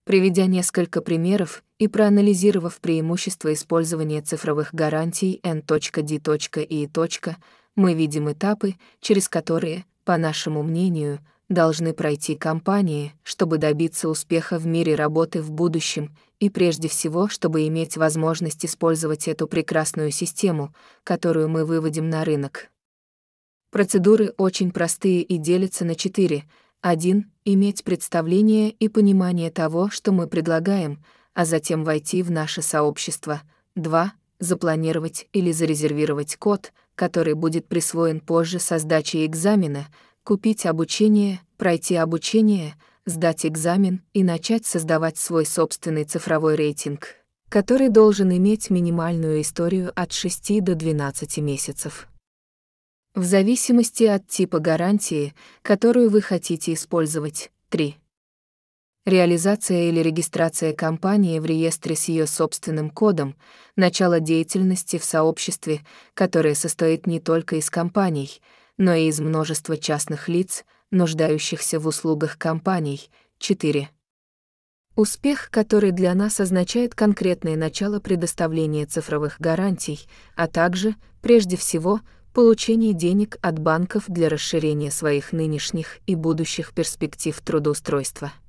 Приведя несколько примеров и проанализировав преимущества использования цифровых гарантий N.D.и. Мы видим этапы, через которые, по нашему мнению, должны пройти компании, чтобы добиться успеха в мире работы в будущем, и прежде всего, чтобы иметь возможность использовать эту прекрасную систему, которую мы выводим на рынок. Процедуры очень простые и делятся на 4. 1. Иметь представление и понимание того, что мы предлагаем, а затем войти в наше сообщество. 2. Запланировать или зарезервировать код, который будет присвоен позже со сдачей экзамена, купить обучение, пройти обучение, сдать экзамен и начать создавать свой собственный цифровой рейтинг, который должен иметь минимальную историю от 6 до 12 месяцев. В зависимости от типа гарантии, которую вы хотите использовать. 3. Реализация или регистрация компании в реестре с ее собственным кодом, начало деятельности в сообществе, которое состоит не только из компаний, но и из множества частных лиц, нуждающихся в услугах компаний. 4. Успех, который для нас означает конкретное начало предоставления цифровых гарантий, а также, прежде всего, получение денег от банков для расширения своих нынешних и будущих перспектив трудоустройства.